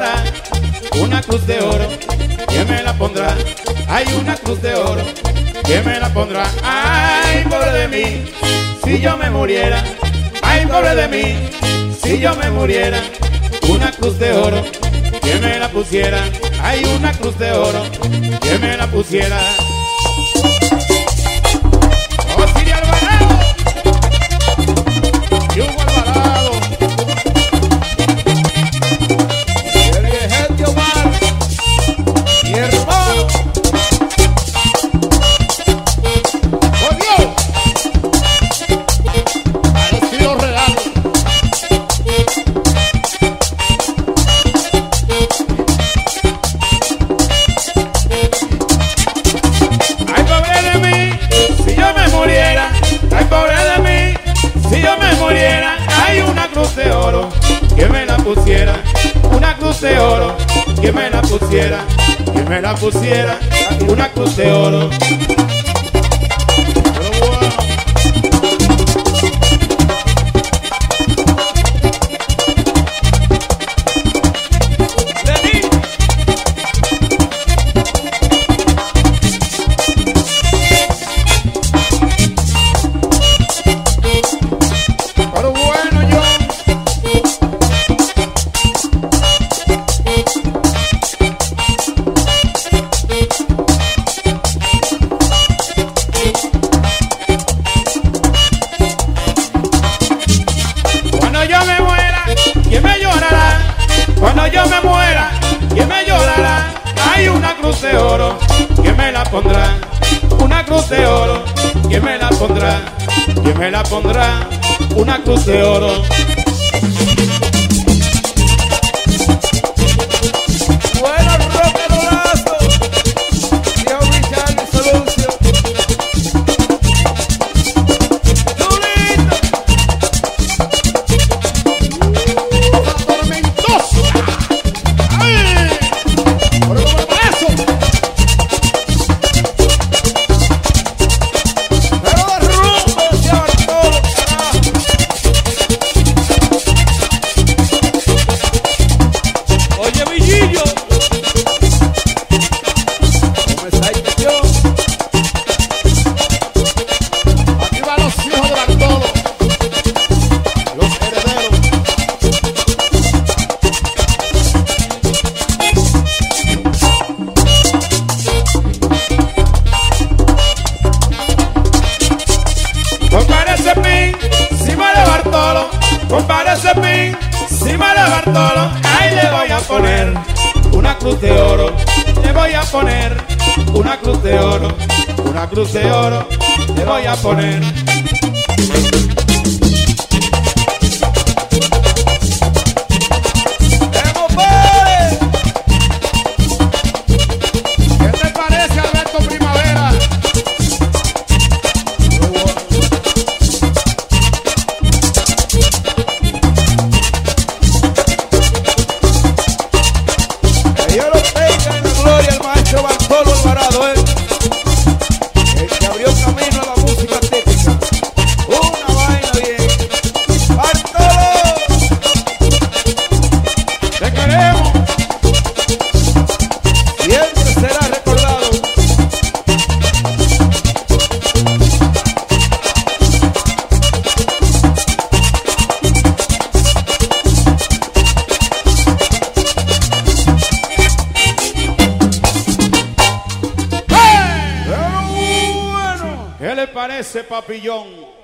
llorará. Una cruz de oro, ¿quién me la pondrá? Hay una cruz de oro, ¿quién me la pondrá? Ay, pobre de mí, si yo me muriera. Ay, pobre de mí, si yo me muriera. Una cruz de oro, ¿quién me la pusiera? Hay una cruz de oro, ¿quién me la pusiera? ¡Oh, Siria Alvarado! ¡Y Hugo Alvarado! Y el Vigente Omar, mi hermano. ¡Por Dios! A los tiros regalos. Ay, pobre de mí, si yo me muriera. Ay, pobre de mí, si yo me muriera. Hay una cruz de oro, que me la pusiera. Una cruz de oro, que me la pusiera. Que me la pusiera. Una cruz de oro. Pero bueno. Lenín. Pero bueno, yo. Cuando yo me muera, ¿quién me llorará? Cuando yo me muera, ¿quién me llorará? Hay una cruz de oro, ¿quién me la pondrá? Una cruz de oro, ¿quién me la pondrá? ¿Quién me la pondrá? Una cruz de oro. Bueno, Roque Lolazo. Viejo Richard de Solucio. Chulito. ¡Tormentoso! ¡Ay! ¡Pero como eso! Pero de rumbo, decía Bartolo, carajo. Oye, Villillo. ¿Cómo está ahí, tío? Aquí van los hijos de Bartolo, los herederos. Compárese Pin, cima de Bartolo. Compárese Pin, cima de Bartolo. Ahí le voy a poner una cruz de oro. Le voy a poner una cruz de oro. Una cruz de oro. Le voy a poner. ¡Hemos padre! ¿Qué te parece, Alberto Primavera? Que Dios lo tenga en la gloria el maestro Bartolo Alvarado, el que abrió camino a la música típica. Una vaina bien. ¡Bartolo! ¡Te queremos! Siempre será recordado. ¡Hey! Pero bueno. ¿Qué le parece, papillón?